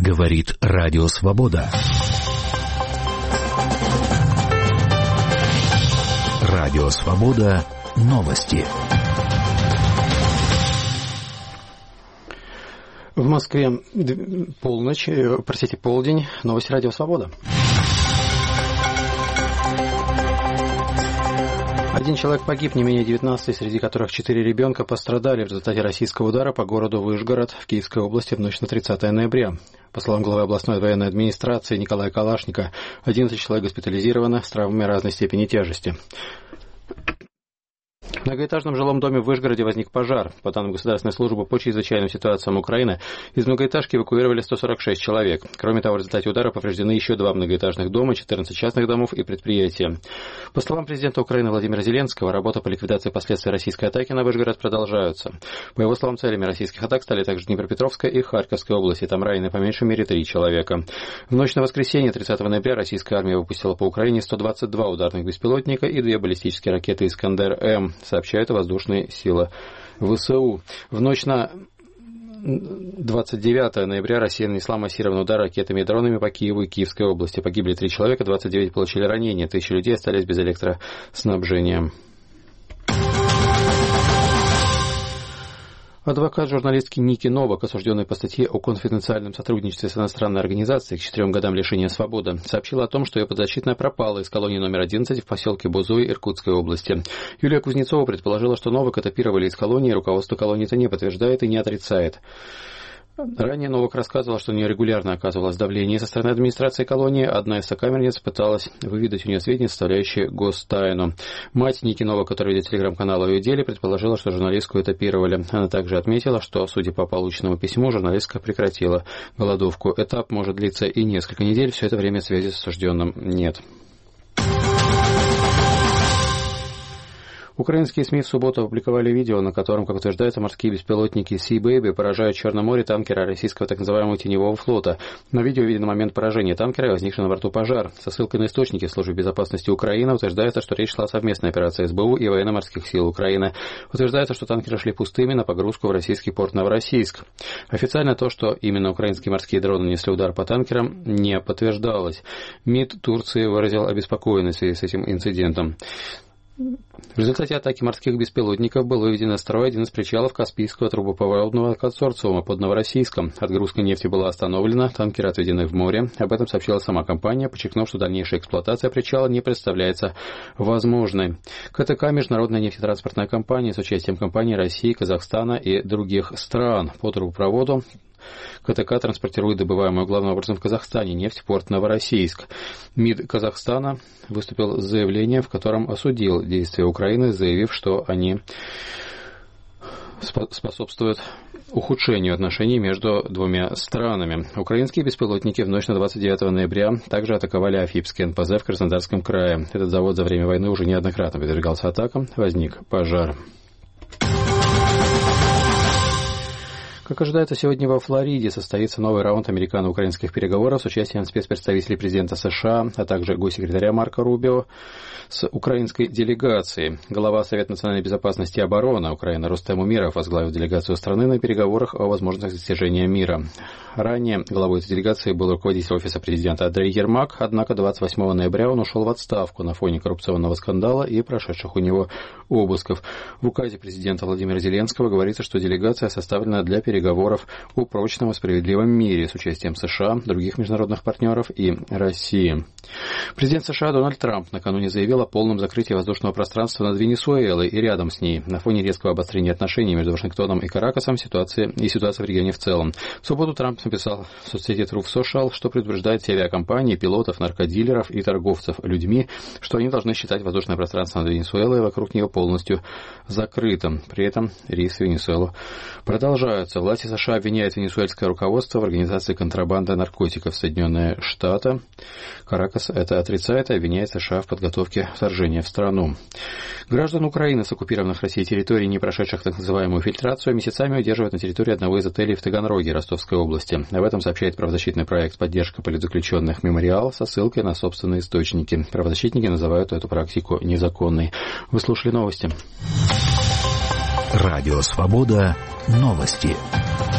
Говорит Радио Свобода. Радио Свобода. Новости. В Москве полдень. Новости Радио Свобода. Один человек погиб, не менее 19, среди которых 4 ребенка пострадали в результате российского удара по городу Вышгород в Киевской области в ночь на 30 ноября. По словам главы областной военной администрации Николая Калашника, 11 человек госпитализированы с травмами разной степени тяжести. В многоэтажном жилом доме в Вышгороде возник пожар. По данным Государственной службы по чрезвычайным ситуациям Украины, из многоэтажки эвакуировали 146 человек. Кроме того, в результате удара повреждены еще 2 многоэтажных дома, 14 частных домов и предприятия. По словам президента Украины Владимира Зеленского, работа по ликвидации последствий российской атаки на Вышгород продолжаются. По его словам, целями российских атак стали также Днепропетровская и Харьковская области. Там ранены по меньшей мере 3 человека. В ночь на воскресенье, 30 ноября, российская армия выпустила по Украине 122 ударных беспилотника и 2 баллистические ракеты «Искандер-М», сообщают воздушные силы ВСУ. В ночь на 29 ноября Россия нанесла массированный удар ракетами и дронами по Киеву и Киевской области. Погибли 3 человека, 29 получили ранения, 1000 людей остались без электроснабжения. Адвокат журналистки Ники Новак, осужденный по статье о конфиденциальном сотрудничестве с иностранной организацией к 4 годам лишения свободы, сообщила о том, что ее подзащитная пропала из колонии номер 11 в поселке Бузуй Иркутской области. Юлия Кузнецова предположила, что Новак этапировали из колонии, руководство колонии это не подтверждает и не отрицает. Ранее Новак рассказывала, что у нее регулярно оказывалось давление со стороны администрации колонии. Одна из сокамерниц пыталась выведать у нее сведения, составляющие гостайну. Мать Ники Новак, которая ведет телеграм-канал о ее деле, предположила, что журналистку этапировали. Она также отметила, что, судя по полученному письму, журналистка прекратила голодовку. Этап может длиться и несколько недель. Все это время связи с осужденным нет. Украинские СМИ в субботу опубликовали видео, на котором, как утверждается, морские беспилотники Sea Baby поражают в Черном море танкера российского так называемого теневого флота. На видео виден момент поражения танкера и возникший на борту пожар. Со ссылкой на источники Службы безопасности Украины утверждается, что речь шла о совместной операции СБУ и военно-морских сил Украины. Утверждается, что танкеры шли пустыми на погрузку в российский порт Новороссийск. Официально то, что именно украинские морские дроны нанесли удар по танкерам, не подтверждалось. МИД Турции выразил обеспокоенность в связи с этим инцидентом. В результате атаки морских беспилотников был выведен из строя один из причалов Каспийского трубопроводного консорциума под Новороссийском. Отгрузка нефти была остановлена, танкеры отведены в море. Об этом сообщила сама компания, подчеркнув, что дальнейшая эксплуатация причала не представляется возможной. КТК – международная нефтетранспортная компания с участием компаний России, Казахстана и других стран. По трубопроводу КТК транспортирует добываемую главным образом в Казахстане нефть в порт Новороссийск. МИД Казахстана выступил с заявлением, в котором осудил действия Украины, заявив, что они способствуют ухудшению отношений между двумя странами. Украинские беспилотники в ночь на 29 ноября также атаковали Афипский НПЗ в Краснодарском крае. Этот завод за время войны уже неоднократно подвергался атакам. Возник пожар. Как ожидается, сегодня во Флориде состоится новый раунд американо-украинских переговоров с участием спецпредставителей президента США, а также госсекретаря Марко Рубио с украинской делегацией. Глава Совета национальной безопасности и обороны Украины Рустем Умеров возглавил делегацию страны на переговорах о возможностях достижения мира. Ранее главой этой делегации был руководитель офиса президента Андрей Ермак, однако 28 ноября он ушел в отставку на фоне коррупционного скандала и прошедших у него обысков. В указе президента Владимира Зеленского говорится, что делегация составлена для переговоров о прочном и справедливом мире с участием США, других международных партнеров и России. Президент США Дональд Трамп накануне заявил о полном закрытии воздушного пространства над Венесуэлой и рядом с ней. На фоне резкого обострения отношений между Вашингтоном и Каракасом ситуация в регионе в целом. В субботу Трамп написал в соцсети Truth Social, что предупреждает все авиакомпании, пилотов, наркодилеров и торговцев людьми, что они должны считать воздушное пространство над Венесуэлой и вокруг нее полностью закрытым. При этом рейсы в Венесуэлу продолжаются. Власти США обвиняют венесуэльское руководство в организации контрабанды наркотиков в Соединенные Штаты. Каракас это отрицает и обвиняет США в подготовке вторжения в страну. Граждан Украины с оккупированных Россией территорий, не прошедших так называемую фильтрацию, месяцами удерживают на территории одного из отелей в Таганроге, Ростовской области. Об этом сообщает правозащитный проект «Поддержка политзаключенных Мемориал» со ссылкой на собственные источники. Правозащитники называют эту практику незаконной. Вы слушали новости. Радио Свобода. Новости.